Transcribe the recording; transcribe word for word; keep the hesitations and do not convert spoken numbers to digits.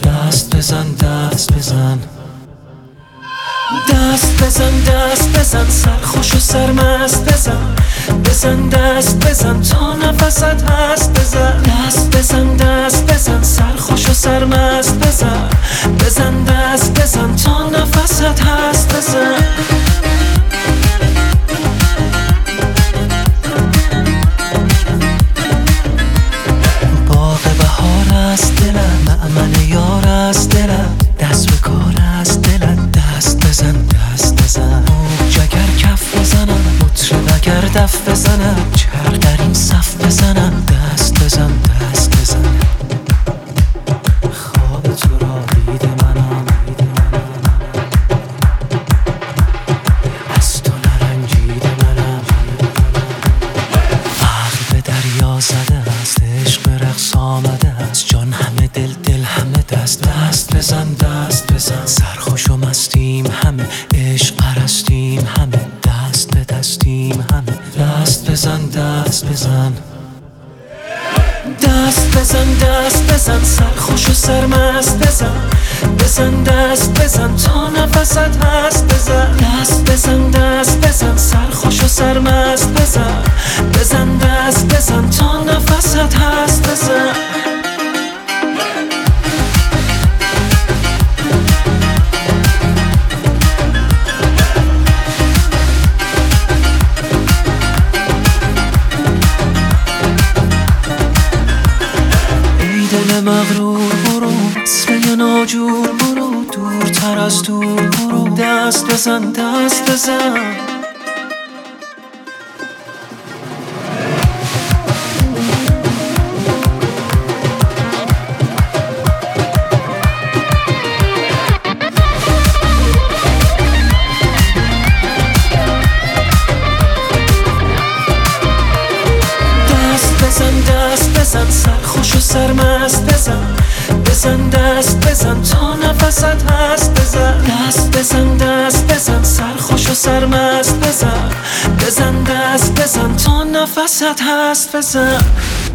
دست بزن دست بزن دست بزن دست بزن سرخوش و سرمست بزن بزن دست بزن تا نفست هست بزن دست بزن دست بزن سرخوش و سرمست بزن بزن دست بزن تا نفست هست بزن باغ بهار است دلم مأمن یار است دلم دست به کار است دلم دست بزن دست بزن جگر کف بزنم مطرب اگر دف بزنم چرخ در این صف بزنم دست بزن دست بزن خواب تو را دید منم از تو نرنجید منم عقل به دریا زده است عشق به رقص آمده است جان همه دل دل همه دست دست بزن دست بزن سرخوش و مستیم همه عشق پرستیم همه دست به دستیم همه دست بزن دست بزن دست بزن دست بزن سرخوش و سرمست بزن بزن دست بزن تا نفست هست بزن دست بزن دست بزن سرخوش و سرمست بزن بزن دست بزن تا نفست هست بزن دل مغرور برو وصله ناجور برو دورتر از دور برو دست بزن دست بزن بزن سرخوش و سرمست بزن بزن دست بزن تا نفست هست بزن دست بزن دست بزن سرخوش و سرمست بزن بزن دست بزن تا نفست هست بزن